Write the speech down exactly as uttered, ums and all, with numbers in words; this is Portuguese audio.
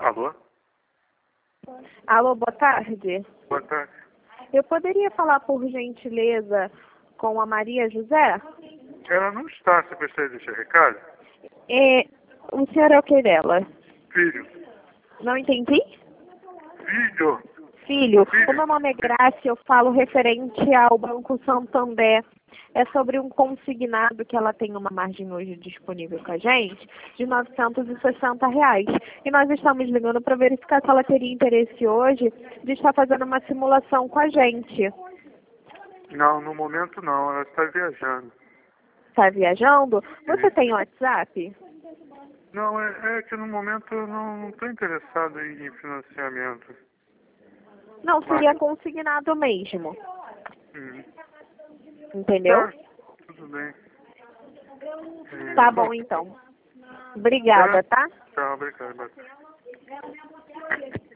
Alô? Alô, boa tarde. Boa tarde. Eu poderia falar, por gentileza, com a Maria José? Ela não está, você gostaria de deixar recado? É, o senhor é o que dela? Filho. Não entendi? Filho. Filho, Filho. o meu nome é Graça, eu falo referente ao Banco Santander. É sobre um consignado que ela tem uma margem hoje disponível com a gente de novecentos e sessenta reais. E nós estamos ligando para verificar se ela teria interesse hoje de estar fazendo uma simulação com a gente. Não, no momento não, ela está viajando. Está viajando? Você Sim. tem WhatsApp? Não, é, é que no momento eu não estou interessado em, em financiamento. Não, seria consignado mesmo. Hum. Entendeu? Tá, tudo bem. Hum, Tá bom, então. Obrigada, tá? Tá, obrigado.